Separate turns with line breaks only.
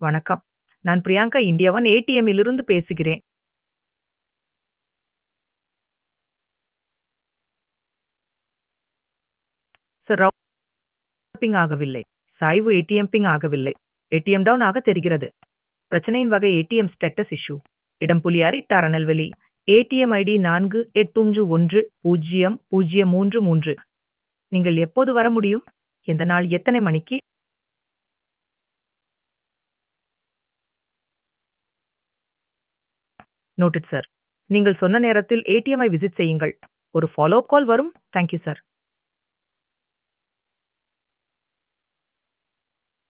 வணக்கம். நான் பிரியங்கா இந்தியாவன் ஏடிஎம்மிலிருந்து பேசுகிறேன். சார் பிங் ஆகவில்லை. சாய்வு ஏடிஎம் பிங் ஆகவில்லை. ஏடிஎம் டவுன் ஆக தெரிகிறது. பிரச்சனையின் வகை ஏடிஎம் ஸ்டேட்டஸ் இஷ்யூ. இடம் புலியாரி, திருநெல்வேலி. ATM ID 48100333. நீங்கள் எப்போது வர முடியும்? எந்த நாள் எத்தனை மணிக்கு? Noted sir. நீங்கள் சொன்ன நேரத்தில் ஏடிஎம்ஐ விசிட் செய்யுங்கள். ஒரு ஃபாலோ அப் கால் வரும். Thank you sir.